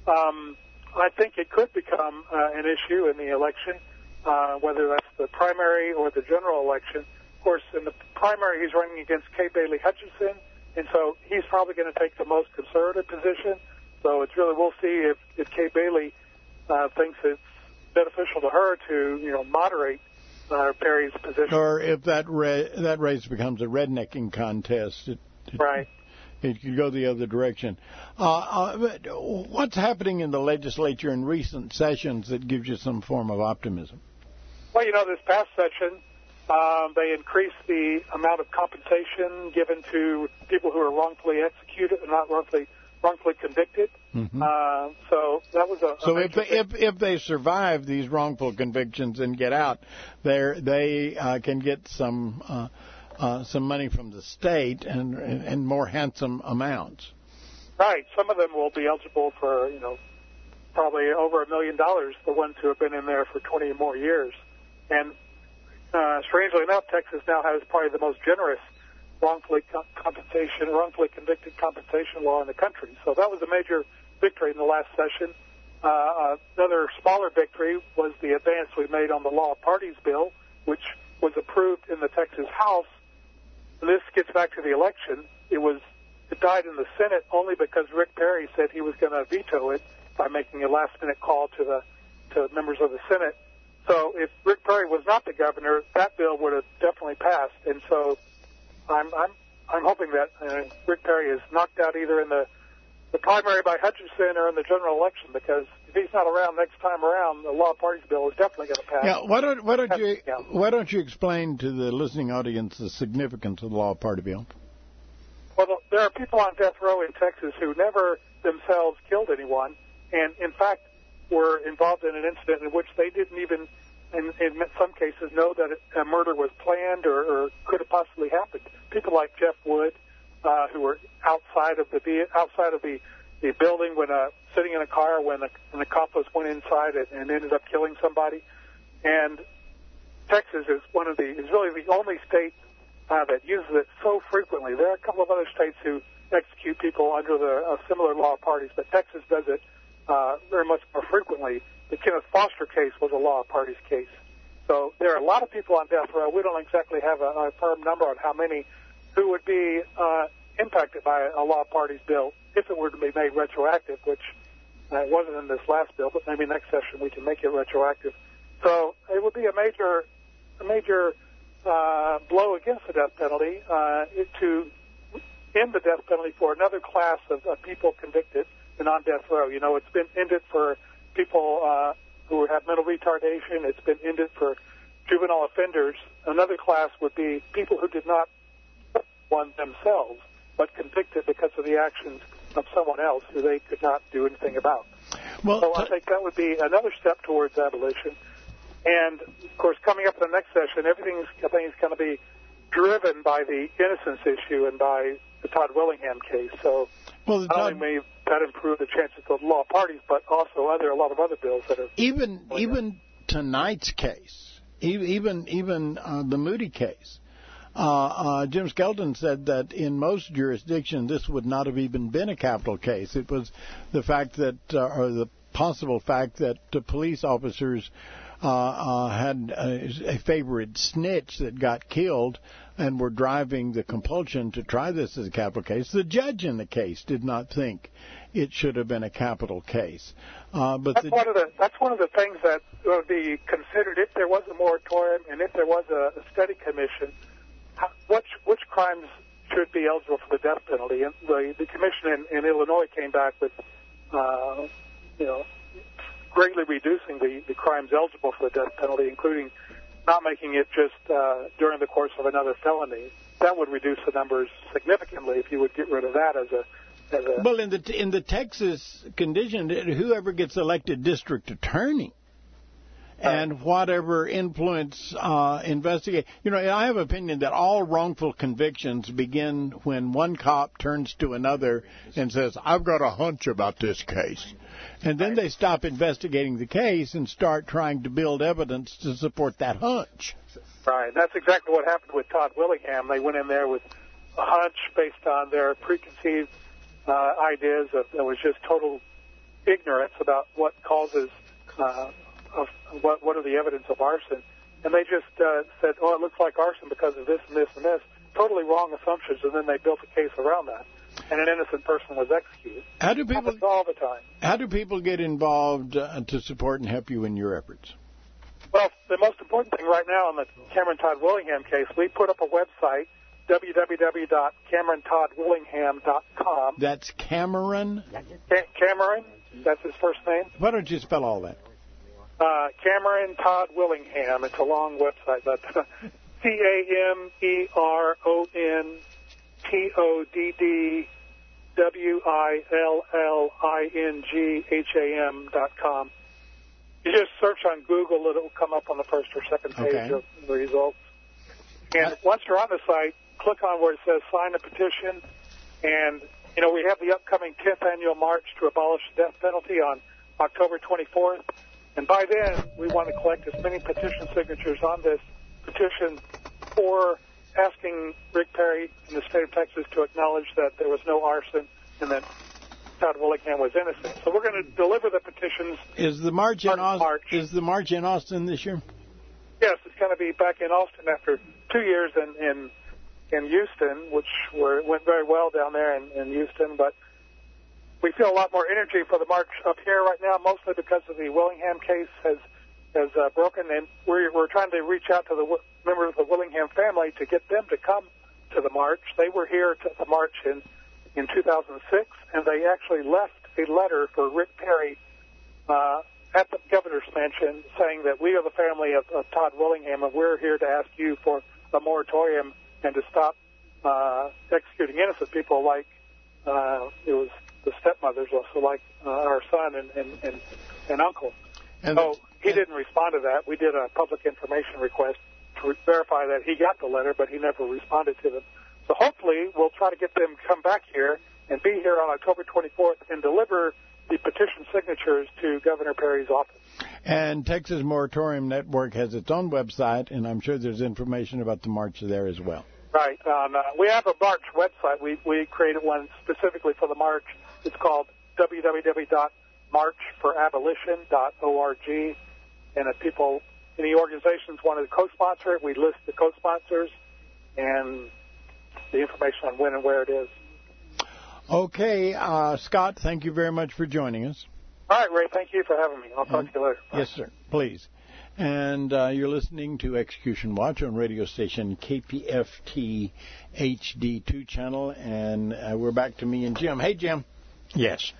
I think it could become an issue in the election, whether that's the primary or the general election. Of course, in the primary, he's running against Kay Bailey Hutchinson, and so he's probably going to take the most conservative position. So it's really, we'll see if Kay Bailey thinks it's beneficial to her to, moderate Perry's position. Or if that race becomes a rednecking contest, right. It could go the other direction. What's happening in the legislature in recent sessions that gives you some form of optimism? Well, this past session, they increased the amount of compensation given to people who are wrongfully executed and not wrongfully convicted. Mm-hmm. So that was if they survive these wrongful convictions and get out, they can get some money from the state and more handsome amounts. Right. Some of them will be eligible for probably over $1 million. The ones who have been in there for 20 or more years. And strangely enough, Texas now has probably the most generous wrongfully convicted compensation law in the country. So that was a major victory in the last session. Another smaller victory was the advance we made on the law of parties bill, which was approved in the Texas House. And this gets back to the election. It died in the Senate only because Rick Perry said he was going to veto it by making a last-minute call to members of the Senate. So if Rick Perry was not the governor, that bill would have definitely passed. And so I'm hoping that Rick Perry is knocked out either in the primary by Hutchinson or in the general election, because if he's not around next time around, the law of parties bill is definitely going to pass. Yeah, why don't you explain to the listening audience the significance of the law of party bill? Well, there are people on death row in Texas who never themselves killed anyone, and in fact were involved in an incident in which they didn't even, in some cases, know that a murder was planned or could have possibly happened. People like Jeff Wood, who were outside of the building when sitting in a car when an accomplice went inside and ended up killing somebody. And Texas is really the only state that uses it so frequently. There are a couple of other states who execute people under a similar law of parties, but Texas does it very much more frequently. The Kenneth Foster case was a law of parties case. So there are a lot of people on death row. We don't exactly have a firm number on how many who would be impacted by a law of parties bill if it were to be made retroactive, which it wasn't in this last bill, but maybe next session we can make it retroactive. So it would be a major blow against the death penalty to end the death penalty for another class of people convicted and on death row. It's been ended for people who have mental retardation. It's been ended for juvenile offenders. Another class would be people who did not one themselves, but convicted because of the actions of someone else who they could not do anything about. So I think that would be another step towards abolition. And, of course, coming up in the next session, everything is going to be driven by the innocence issue and by the Todd Willingham case. So not only may that improve the chances of the law of parties, but also a lot of other bills that are... Even tonight's case, even the Moody case, Jim Skelton said that in most jurisdictions this would not have even been a capital case. It was the fact that, or the possible fact that the police officers had a favorite snitch that got killed and were driving the compulsion to try this as a capital case. The judge in the case did not think it should have been a capital case. That's one of the things that would be considered if there was a moratorium and if there was a study commission which crimes should be eligible for the death penalty. And the commission in Illinois came back with, greatly reducing the crimes eligible for the death penalty, including not making it just during the course of another felony. That would reduce the numbers significantly if you would get rid of that as a. Well, in the Texas condition, whoever gets elected district attorney and whatever influence investigate. I have an opinion that all wrongful convictions begin when one cop turns to another and says, "I've got a hunch about this case." And then they stop investigating the case and start trying to build evidence to support that hunch. Right. That's exactly what happened with Todd Willingham. They went in there with a hunch based on their preconceived ideas that there was just total ignorance about what causes what are the evidence of arson. And they just said, "Oh, it looks like arson because of this and this and this." Totally wrong assumptions, and then they built a case around that. And an innocent person was executed. Happens all the time. How do people get involved to support and help you in your efforts? Well, the most important thing right now in the Cameron Todd Willingham case, we put up a website, www.CameronToddWillingham.com. That's Cameron? Cameron, that's his first name. Why don't you spell all that? Cameron Todd Willingham. It's a long website, but CameronToddWillingham.com. You just search on Google, it'll come up on the first or second page of the results. And once you're on the site, click on where it says sign a petition. And, we have the upcoming 10th annual march to abolish the death penalty on October 24th. And by then, we want to collect as many petition signatures on this petition for asking Rick Perry in the state of Texas to acknowledge that there was no arson and that Todd Willingham was innocent. So we're going to deliver the petitions. Is the march in Austin? Is the march in Austin this year? Yes, it's going to be back in Austin after 2 years in Houston, which went very well down there in Houston. But we feel a lot more energy for the march up here right now, mostly because of the Willingham case has broken, and we're trying to reach out to the members of the Willingham family to get them to come to the march. They were here to the march in 2006, and they actually left a letter for Rick Perry at the governor's mansion saying that we are the family of Todd Willingham, and we're here to ask you for a moratorium and to stop executing innocent people like it was the stepmothers, also like our son and uncle. So he didn't respond to that. We did a public information request to verify that he got the letter, but he never responded to them. So hopefully we'll try to get them to come back here and be here on October 24th and deliver the petition signatures to Governor Perry's office. And Texas Moratorium Network has its own website, and I'm sure there's information about the march there as well. Right. We have a march website. We created one specifically for the march. It's called www.marchforabolition.org. And if any organizations want to co-sponsor it, we list the co-sponsors and the information on when and where it is. Okay, Scott, thank you very much for joining us. All right, Ray, thank you for having me. I'll talk to you later. Bye. Yes, sir. Please. And you're listening to Execution Watch on radio station KPFT HD2 channel, and we're back to me and Jim. Hey, Jim. Yes.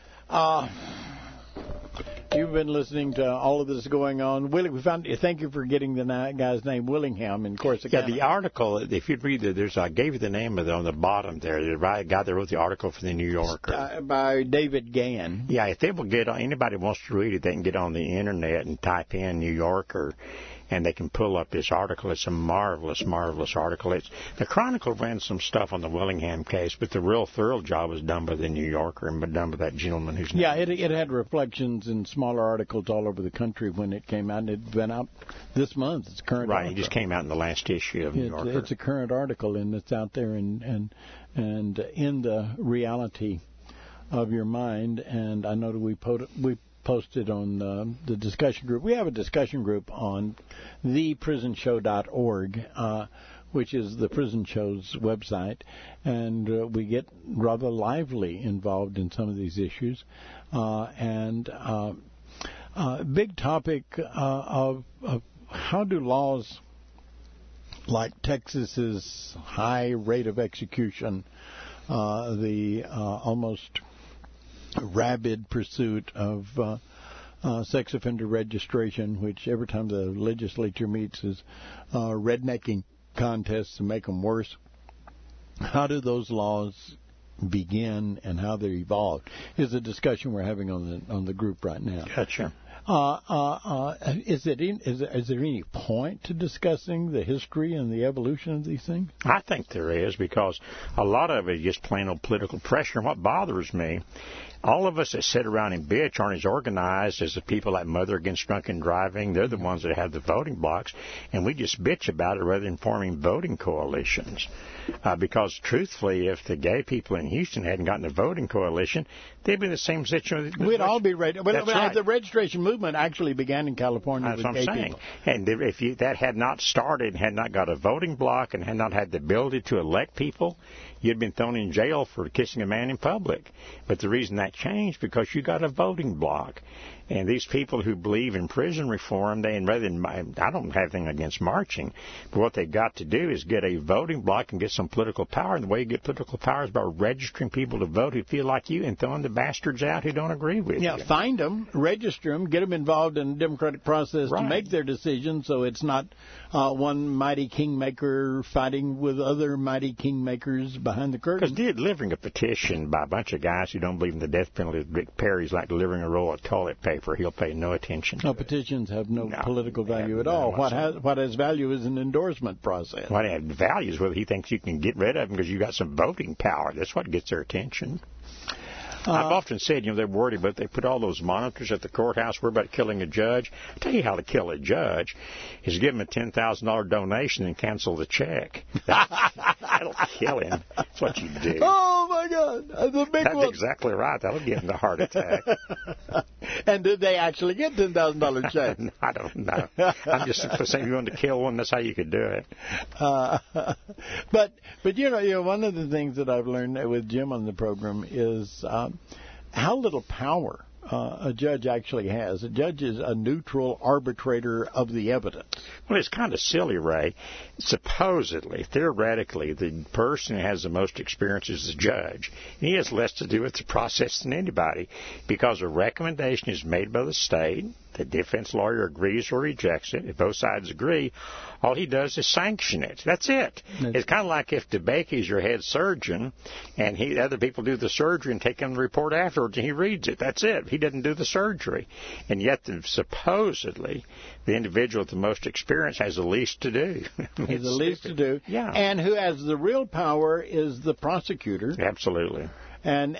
You've been listening to all of this going on. Thank you for getting the guy's name, Willingham, in Corsicana. Yeah, the article, if you'd read it, I gave you the name of it on the bottom there. The guy that wrote the article for the New Yorker. By David Gann. Yeah, if they will anybody wants to read it, they can get on the Internet and type in New Yorker, and they can pull up this article. It's a marvelous, marvelous article. The Chronicle ran some stuff on the Willingham case, but the real thorough job was done by the New Yorker and done by that gentleman who's it had reflections in smaller articles all over the country when it came out, and it's been out this month. It's current. Right, it just came out in the last issue of New Yorker. It's a current article, and it's out there and in the reality of your mind. And I know that we posted on the discussion group. We have a discussion group on theprisonshow.org, which is the Prison Show's website, and we get rather lively involved in some of these issues. Big topic of how do laws like Texas's high rate of execution, the almost rabid pursuit of sex offender registration, which every time the legislature meets is rednecking contests to make them worse. How do those laws begin and how they're evolved is a discussion we're having on the group right now. Gotcha. Is there any point to discussing the history and the evolution of these things? I think there is, because a lot of it is just plain old political pressure. And what bothers me, all of us that sit around and bitch aren't as organized as the people like Mother Against Drunken Driving. They're the ones that have the voting blocks, and we just bitch about it rather than forming voting coalitions. Because truthfully, if the gay people in Houston hadn't gotten a voting coalition, they'd be in the same situation. We'd all be ready. Well, right. The registration movement actually began in California with gay people. And if that had not started, had not got a voting block, and had not had the ability to elect people, you'd been thrown in jail for kissing a man in public. But the reason that changed, because you got a voting block. And these people who believe in prison reform, I don't have anything against marching, but what they've got to do is get a voting block and get some political power. And the way you get political power is by registering people to vote who feel like you and throwing the bastards out who don't agree with you. Yeah, find them, register them, get them involved in the democratic process to make their decisions, so it's not one mighty kingmaker fighting with other mighty kingmakers behind the curtain. Because delivering a petition by a bunch of guys who don't believe in the death penalty, Rick Perry's like delivering a roll of toilet paper. He'll pay no attention to petitions have no political value at all. What has value is an endorsement process. What has value is whether he thinks you can get rid of them because you got some voting power. That's what gets their attention. I've often said, they're worried about they put all those monitors at the courthouse. We're about killing a judge. I'll tell you how to kill a judge is give him a $10,000 donation and cancel the check. That'll kill him. That's what you do. Oh, my God. That's exactly right. That'll give him a heart attack. And did they actually get $10,000 checks? I don't know. I'm just saying, if you wanted to kill one, that's how you could do it. But one of the things that I've learned with Jim on the program is how little power a judge actually has. A judge is a neutral arbitrator of the evidence. Well, it's kind of silly, Ray. Supposedly, theoretically, the person who has the most experience is the judge. And he has less to do with the process than anybody, because a recommendation is made by the state. The defense lawyer agrees or rejects it. If both sides agree, all he does is sanction it. That's it. It's kind of like if DeBakey is your head surgeon and other people do the surgery and take him the report afterwards and he reads it. That's it. He doesn't do the surgery. And yet, supposedly, the individual with the most experience has the least to do. Has the least to do. Yeah. And who has the real power is the prosecutor. Absolutely. And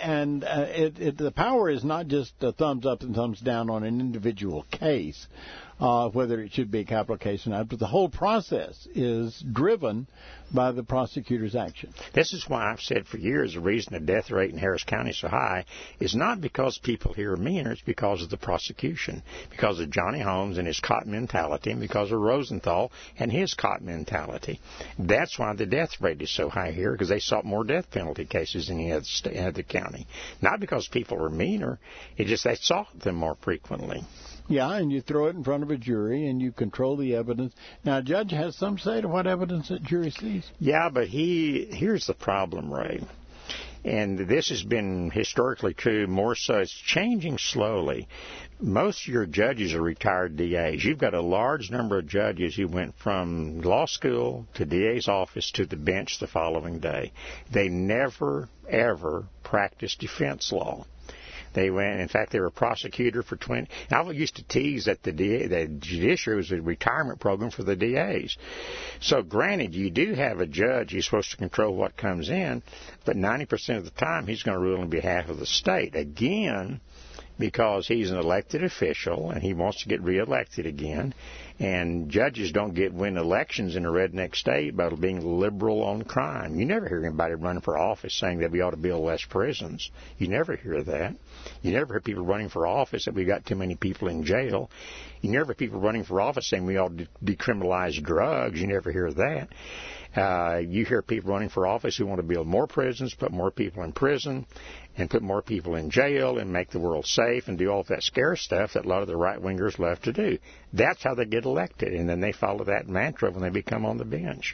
the power is not just a thumbs up and thumbs down on an individual case, whether it should be a capital case or not, but the whole process is driven by the prosecutor's action. This is why I've said for years the reason the death rate in Harris County is so high is not because people here are meaner, it's because of the prosecution, because of Johnny Holmes and his cop mentality, and because of Rosenthal and his cop mentality. That's why the death rate is so high here, because they sought more death penalty cases in any other county. Not because people are meaner, it's just they sought them more frequently. Yeah, and you throw it in front of a jury, and you control the evidence. Now, a judge has some say to what evidence that jury sees. Yeah, but here's the problem, Ray. And this has been historically true, more so. It's changing slowly. Most of your judges are retired DAs. You've got a large number of judges who went from law school to DA's office to the bench the following day. They never, ever practiced defense law. They went. In fact, they were a prosecutor for 20. I used to tease that the judiciary was a retirement program for the DAs. So, granted, you do have a judge who's supposed to control what comes in, but 90% of the time he's going to rule on behalf of the state. Again, because he's an elected official and he wants to get reelected again. And judges don't win elections in a redneck state by being liberal on crime. You never hear anybody running for office saying that we ought to build less prisons. You never hear that. You never hear people running for office that we got too many people in jail. You never hear people running for office saying we ought to decriminalize drugs. You never hear that. You hear people running for office who want to build more prisons, put more people in prison, and put more people in jail, and make the world safe, and do all that scare stuff that a lot of the right-wingers love to do. That's how they get elected, and then they follow that mantra when they become on the bench.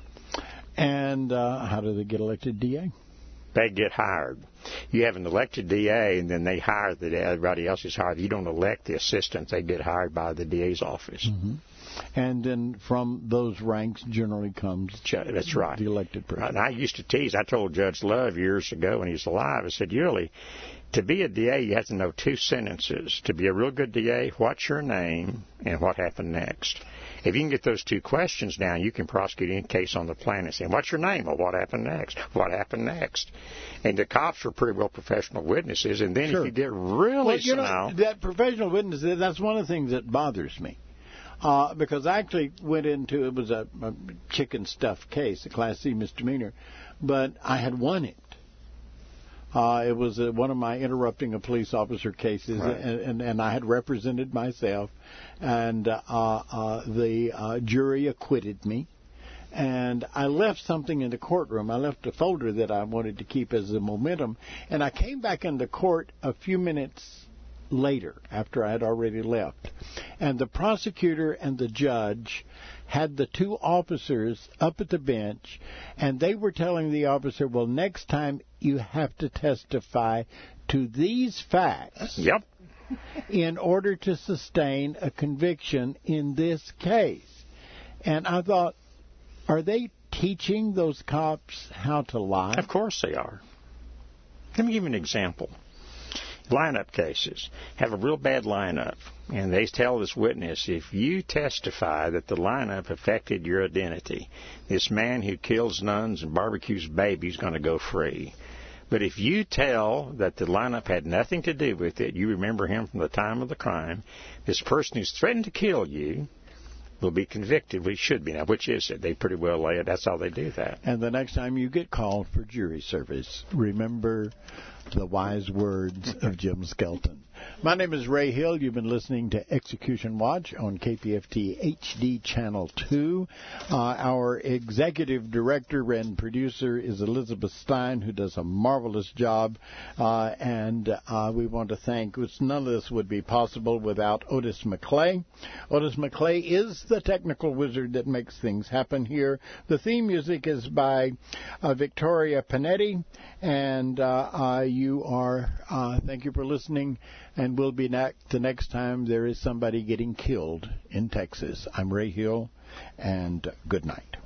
And how do they get elected DA? They get hired. You have an elected DA, and then they hire everybody else is hired. You don't elect the assistants. They get hired by the DA's office. Mm-hmm. And then from those ranks generally comes that's right. The elected person. And I used to tease. I told Judge Love years ago when he was alive, I said, Yuli, to be a DA, you have to know 2 sentences. To be a real good DA, what's your name and what happened next? If you can get those 2 questions down, you can prosecute any case on the planet saying, what's your name? Well, what happened next? What happened next? And the cops are pretty well professional witnesses. And then if you get really that professional witness, that's one of the things that bothers me. Because I actually went into, it was a chicken stuff case, a Class C misdemeanor, but I had won it. It was one of my interrupting a police officer cases, right. and I had represented myself, and the jury acquitted me. And I left something in the courtroom. I left a folder that I wanted to keep as a momentum, and I came back into court a few minutes later, after I had already left. And the prosecutor and the judge had the 2 officers up at the bench, and they were telling the officer, well, next time you have to testify to these facts in order to sustain a conviction in this case. And I thought, are they teaching those cops how to lie? Of course they are. Let me give you an example. Lineup cases have a real bad lineup, and they tell this witness, if you testify that the lineup affected your identity, this man who kills nuns and barbecues babies is going to go free. But if you tell that the lineup had nothing to do with it, you remember him from the time of the crime, this person who's threatened to kill you will be convicted. We should be now. Which is it? They pretty well lay it. That's how they do that. And the next time you get called for jury service, remember the wise words of Jim Skelton. My name is Ray Hill. You've been listening to Execution Watch on KPFT HD Channel 2. Our executive director and producer is Elizabeth Stein, who does a marvelous job. And we want to thank, none of this would be possible without Otis McClay. Otis McClay is the technical wizard that makes things happen here. The theme music is by Victoria Panetti. And thank you for listening. And we'll be back the next time there is somebody getting killed in Texas. I'm Ray Hill, and good night.